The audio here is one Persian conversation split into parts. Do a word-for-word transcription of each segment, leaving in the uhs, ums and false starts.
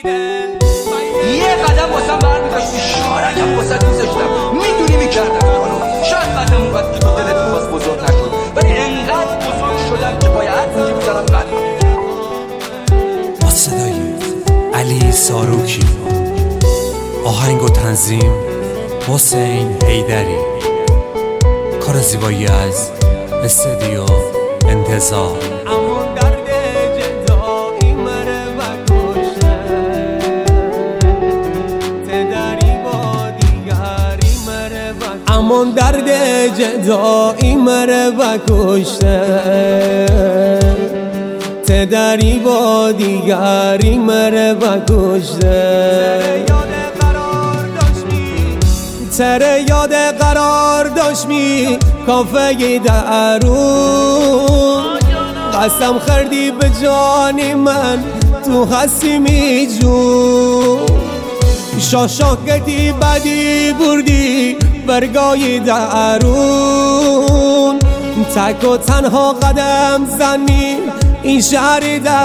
یه قدم واسم برمی‌داشتی شارکم واسه دوستشتم میدونی میکردم کارو. شاید قدم اومد که تو دلت باز بزرگ نشد، ولی انقدر بزرگ شدم که باید میگه بذارم قد. با صدای علی ساروکی، آهنگ و تنظیم حسین حیدری، کار زیبایی از استودیو انتظار. امان درد جدایی مره و کشته، تدری با دیگری مره و کشته. تره یاد قرار داشت می کافه درون، قسم خردی به جانی من تو هستی می جون. شاشا کردی بدی بردی برگای درون، تک و تنها قدم زنی این شهر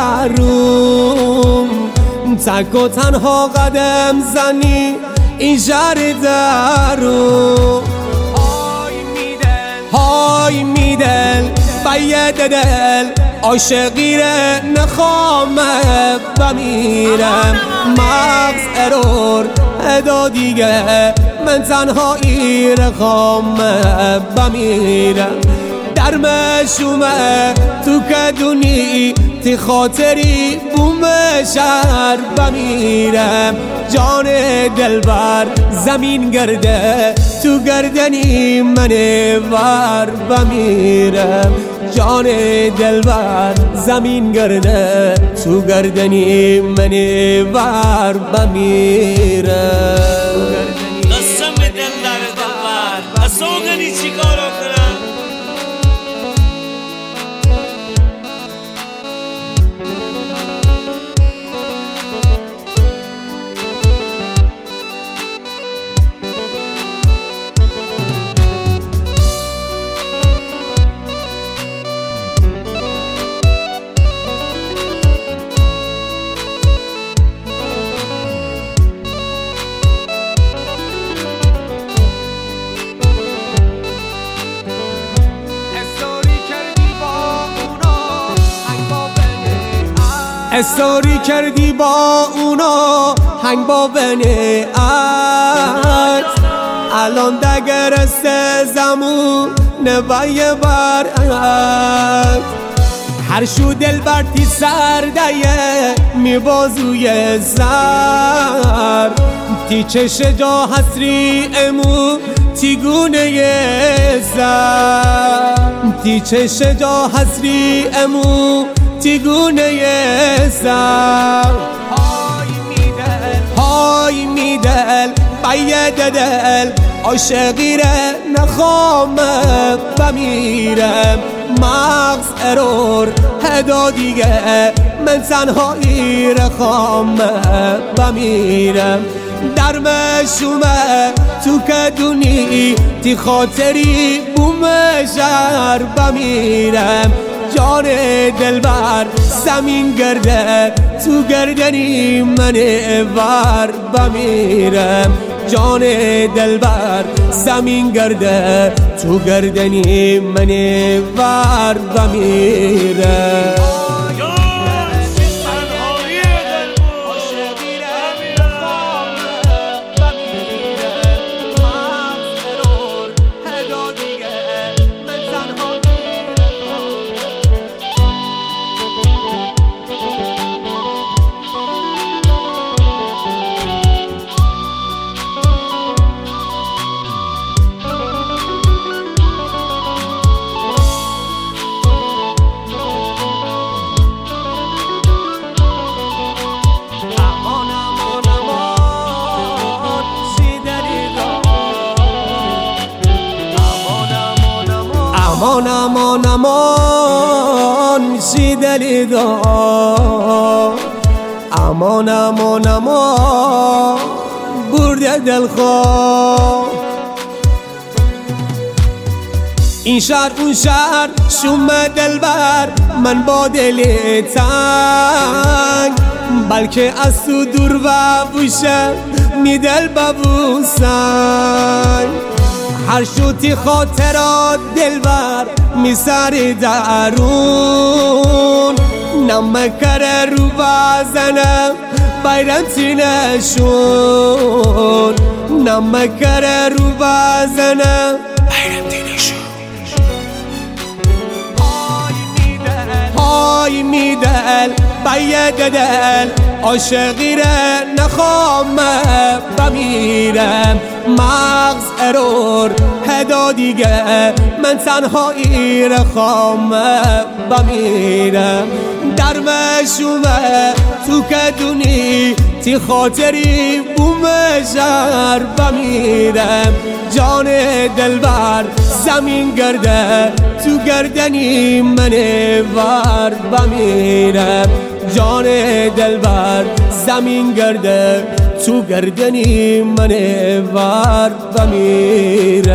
درون، تک و تنها قدم زنی این شهر درون. های میدل های میدل باید دل عاشقی ره نخوامه بمیرم، مغز ارور ادا دیگه من تنهایی رخامه بمیرم. در مشومه تو کدونی تی خاطری بوم شهر بمیرم. جان دلبر زمین گرده تو گردنی من ور بمیرم. جان دلبر زمین گرده تو گردنی من ور بمیرم. قسم دل در دلبر از سوگنی چی کارو کنم؟ استوری کردی با اونا هنگ با بنیت، الان دگرسته زمون نبای برعت. هر شو دل برتی سردیه می بازوی سر، تی چش جا حسری امو تی گونه سر، تی چش جا حسری امو تی گونه سر. های میدل های میدل باید دل عاشقی ره نخوامه بمیرم، مغز ارور هدا دیگه من تنهایی رخامه بمیرم. در مشومه تو کدونی تی خاطری بوم شهر بمیرم. جان دلبر زمین گرده تو گردنی من ور بمیرم. جان دلبر زمین گرده تو گردنی من ور بمیرم. امان امان امان میشی دلی دار، امان امان امان برده دلخواه. این شهر اون شهر شوم دلبر من با دل تنگ، بلکه از تو دور و بوشه می دل ببوسن هر شوتی خاطرات دلبر می سر درون نمکر رو بزنم بیرم تینشون نمکر رو بزنم بیرم تینشون های می دل باید دل عاشقی ره نخوامه بمیرم مغز ارور هدا دیگه من تنهایی را خوامه بمیرم در مشومه تو کدونی تی خاطری بومه شهر بمیرم جان دلبر زمین گرده تو گردنی من ور بمیرم جان دلبر زمین گرده تو گردنی من ور بمیرم